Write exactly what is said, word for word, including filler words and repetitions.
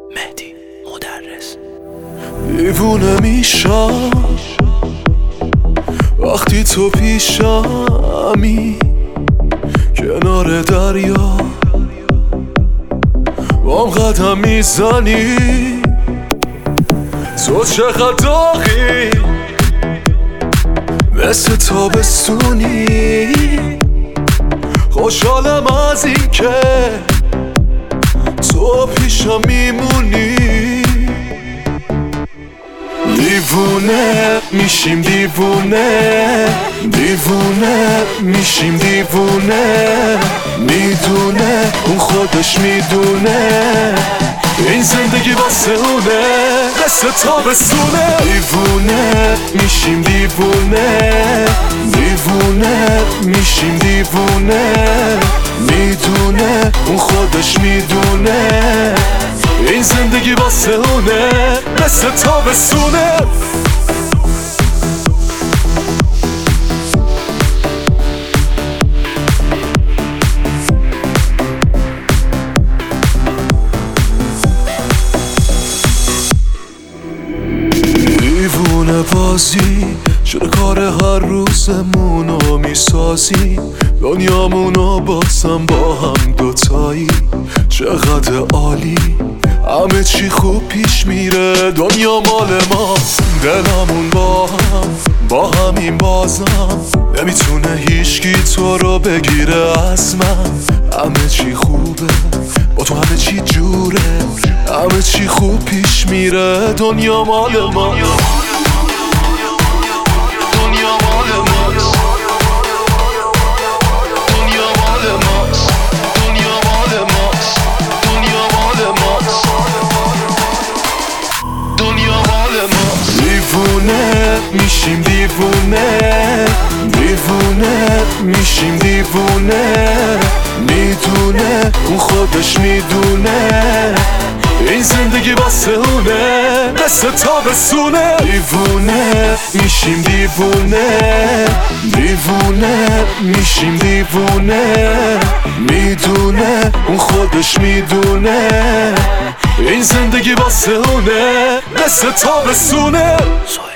مهدی مدرس. دیوونه میشم وقتی تو پیشمی، کنار دریا بام قدم میزنی. تو چقدر داغی مثل تابستونی، خوشحالم از این که تو پیشم میمونی. دیوونه میشیم دیوونه، دیوونه میشیم دیوونه، میدونه اون خودش میدونه این زندگی واسه اونه مثل تابستونه. دیوونه میشیم دیوونه، دیوونه میشیم دیوونه، میدونه اون خودش میدونه این زندگی واسه اونه مثل تابستونه. دیوونه بازی شده کار هر روزمونو میسازی، دنیامونو بازم با هم دوتایی. چقدر عالی، همه چی خوب پیش میره، دنیا مال ماست، دلمون با هم با همین بازم نمیتونه هیچکی تو رو بگیره از من. همه چی خوبه با تو، همه چی جوره، همه چی خوب پیش میره، دنیا مال ما. دیوونه میشیم دیوونه، دیوونه میشیم دیوونه، میدونه اون خودش میدونه این زندگی واسه اونه مثل تابستونه. دیوونه میشیم دیوونه، دیوونه میشیم دیوونه، میدونه اون خودش میدونه این زندگی واسه اونه مثل تابستونه.